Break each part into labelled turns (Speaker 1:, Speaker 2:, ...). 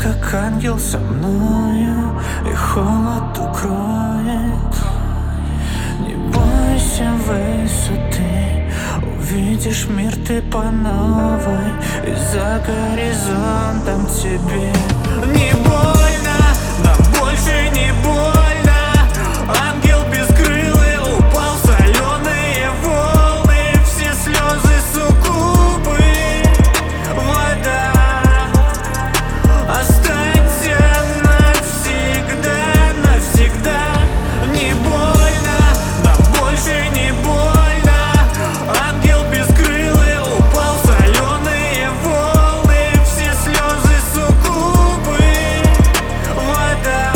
Speaker 1: как ангел со мною, и холод укроет. Не бойся высоты, увидишь мир ты по новой, и за горизонтом тебе не больно, нам больше не больно. Ангел бескрылый упал в соленые волны, все слезы суккубы, вода. Останься навсегда, навсегда. Не больно, нам больше не больно. Ангел бескрылый упал в соленые волны, все слезы суккубы, вода.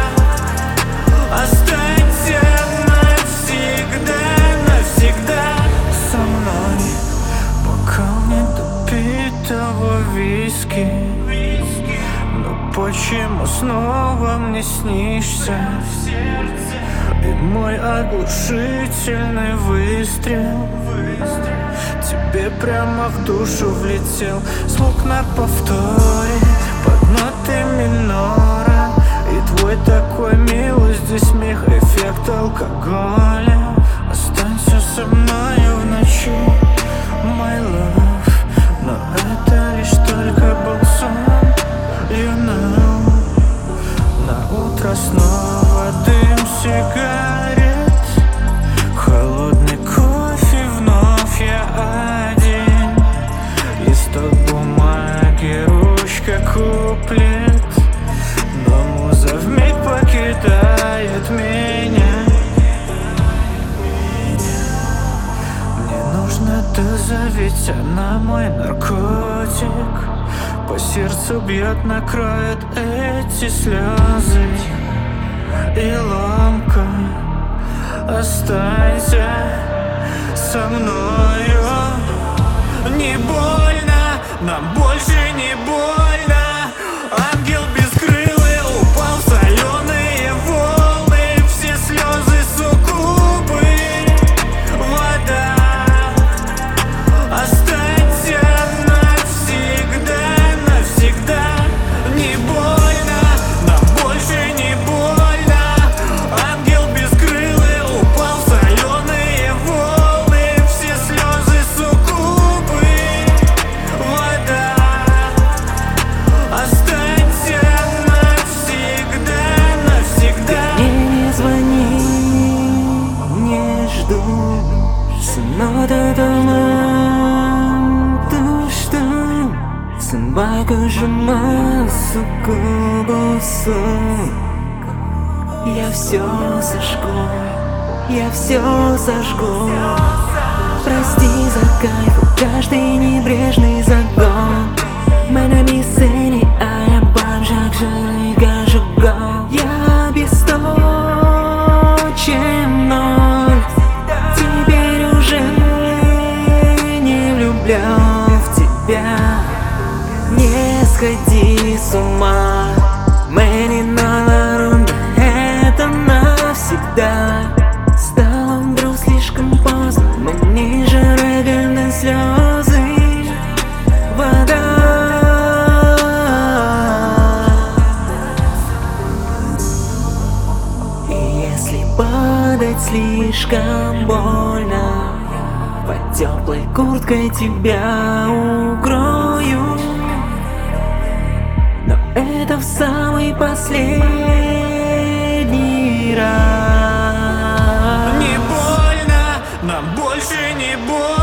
Speaker 1: Останься навсегда, навсегда со мной. Бокал недопитого виски, но почему снова мне снишься? И мой оглушительный выстрел тебе прямо в душу влетел. Звук на повторе под ноты минора, и твой такой милый здесь смех, эффект алкоголя. Останься со мною в ночи, my love, но это лишь только был сон, you know. На утро снова дым сигарет, холодный кофе, вновь я один. Листок бумаги, ручка, куплет, но муза вмиг покидает меня. Мне нужно дозавить, она мой наркотик. По сердцу бьет, накроет эти слезы и ломка. Останься со мною. Не больно, нам больше не больно. Ангел бескрылый упал в соленые волны, все слезы суккубы, вода. Останься навсегда, навсегда. Не больно, нам больше не больно. Ангел бескрылый упал в соленые волны, все слезы суккубы, вода. Останься навсегда, навсегда.
Speaker 2: Мне не звони, не жду, снова дома, что собака сжимает суккубу. Я все сожгу, я все сожгу. Прости за кайф, каждый небрежный загон. Мы на мисцене, а я бомжак, жирный жугом. Я бесточен ноль, теперь уже не влюблен в тебя. Не сходи с ума, мы не на рунде, это навсегда. Стало вдруг слишком поздно, мы ниже рыгаем слезы, вода. И если падать слишком больно, под теплой курткой тебя укрою. Но это в самый последний раз.
Speaker 1: Не больно, нам больше не больно.